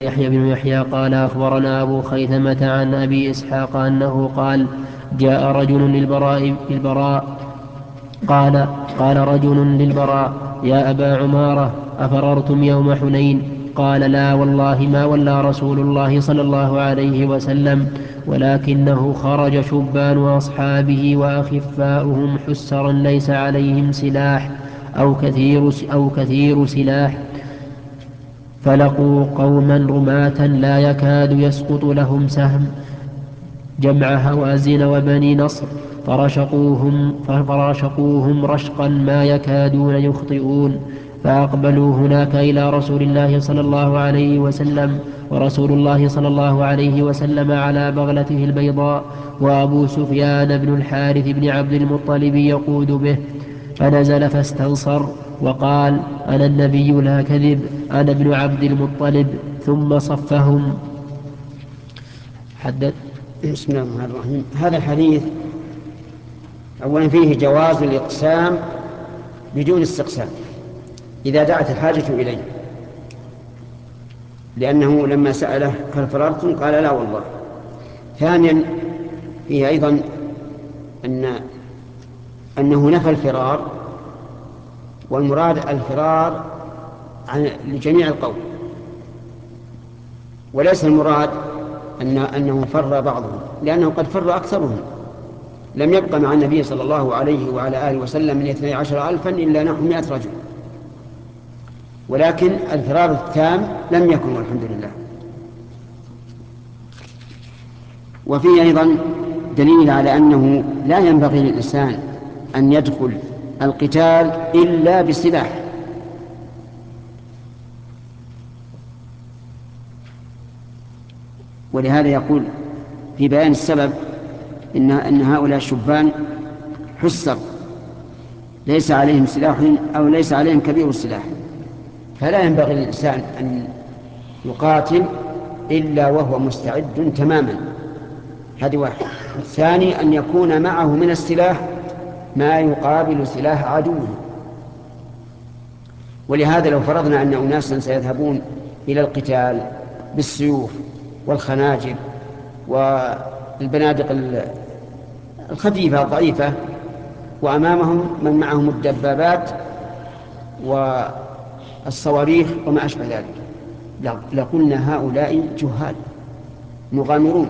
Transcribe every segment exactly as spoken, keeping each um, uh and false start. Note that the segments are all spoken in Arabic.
يحيى بن يحيى قال أخبرنا أبو خيثمة عن أبي إسحاق أنه قال جاء رجل للبراء, للبراء قال قال رجل للبراء يا أبا عمارة أفررتم يوم حنين؟ قال لا والله ما ولى رسول الله صلى الله عليه وسلم، ولكنه خرج شبان أصحابه وأخفاؤهم حسرا ليس عليهم سلاح أو كثير, أو كثير سلاح، فلقوا قوما رماة لا يكاد يسقط لهم سهم، جمع هوازن وبني نصر، فرشقوهم, فرشقوهم رشقا ما يكادون يخطئون، فأقبلوا هناك إلى رسول الله صلى الله عليه وسلم، ورسول الله صلى الله عليه وسلم على بغلته البيضاء، وأبو سفيان بن الحارث بن عبد المطلب يقود به، فنزل فاستنصر وقال أنا النبي لا كذب، أنا ابن عبد المطلب، ثم صفهم. حدث. بسم الله الرحمن الرحيم. هذا الحديث أولا فيه جواز الإقسام بدون استقسام إذا دعت الحاجة إليه، لأنه لما سأله هل فررتم قال لا والله. ثانيا فيه أيضا أن أنه نفى الفرار، والمراد الفرار عن لجميع القوم، وليس المراد أن أنه فر بعضهم، لأنه قد فر أكثرهم، لم يبق مع النبي صلى الله عليه وعلى آله وسلم من اثني عشر ألفا إلا نحو مئة رجل، ولكن الفرار التام لم يكن والحمد لله. وفيه أيضا دليل على أنه لا ينبغي للإنسان أن يدخل القتال إلا بسلاح، ولهذا يقول في بيان السبب إن, إن هؤلاء الشبان حسر ليس عليهم سلاح أو ليس عليهم كبير السلاح، فلا ينبغي للإنسان أن يقاتل إلا وهو مستعد تماما، هذه واحد. الثاني أن يكون معه من السلاح ما يقابل سلاح عدوه. ولهذا لو فرضنا أن أناسا سيذهبون إلى القتال بالسيوف والخناجر والبنادق الخفيفة الضعيفة، وأمامهم من معهم الدبابات والصواريخ وما أشبه ذلك، لقلنا هؤلاء جهال مغامرون،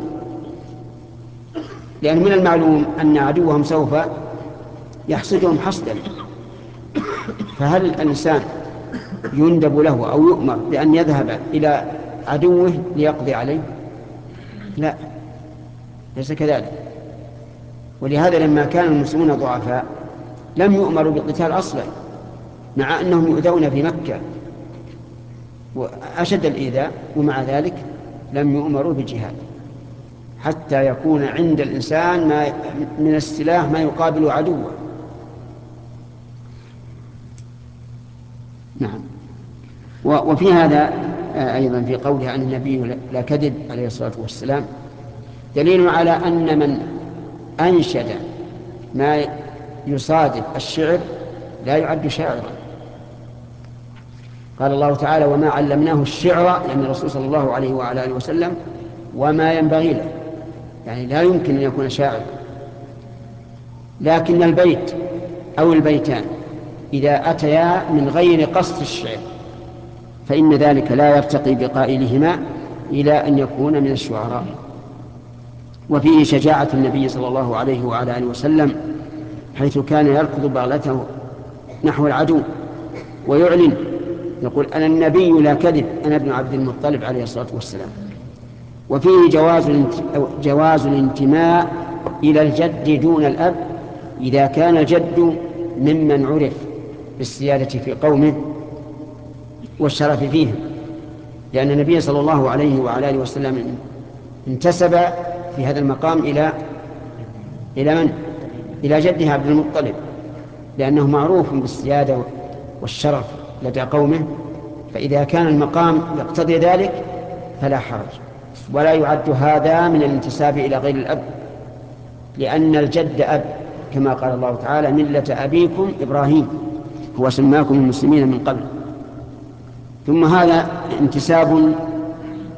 لأن من المعلوم أن عدوهم سوف يحصدهم حصدا. فهل الإنسان يندب له أو يؤمر بأن يذهب إلى عدوه ليقضي عليه؟ لا، ليس كذلك. ولهذا لما كان المسلمون ضعفاء لم يؤمروا بالقتال أصلا، مع أنهم يؤذون في مكة وأشد الإيذاء، ومع ذلك لم يؤمروا بالجهاد حتى يكون عند الإنسان ما من السلاح ما يقابل عدوه. نعم. وفي هذا أيضا في قوله عن النبي لا كذب عليه الصلاة والسلام دليل على أن من أنشد ما يصادف الشعر لا يعد شاعرا. قال الله تعالى وما علمناه الشعر، لأن الرسول صلى الله عليه وعلى آله وسلم وما ينبغي له، يعني لا يمكن أن يكون شاعر. لكن البيت أو البيتان إذا أتيا من غير قصد الشعر فإن ذلك لا يرتقي بقائلهما إلى أن يكون من الشعراء. وفيه شجاعة النبي صلى الله عليه وعلى آله وسلم حيث كان يركض بغلته نحو العدو ويعلن يقول أنا النبي لا كذب، أنا ابن عبد المطلب عليه الصلاة والسلام. وفيه جواز جواز الانتماء إلى الجد دون الأب إذا كان الجد ممن عرف بالسيادة في قومه والشرف فيهم، لأن النبي صلى الله عليه وعلى آله وسلم انتسب في هذا المقام إلى إلى من؟ إلى جده عبد المطلب، لأنه معروف بالسيادة والشرف لدى قومه، فإذا كان المقام يقتضي ذلك فلا حرج. ولا يعد هذا من الانتساب إلى غير الأب، لأن الجد أب، كما قال الله تعالى ملة أبيكم إبراهيم هو سماكم المسلمين من قبل. ثم هذا انتساب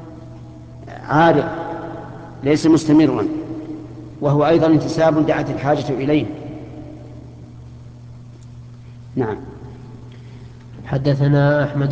عارض ليس مستمرا، وهو أيضا انتساب دعت الحاجة إليه. نعم. حدثنا أحمد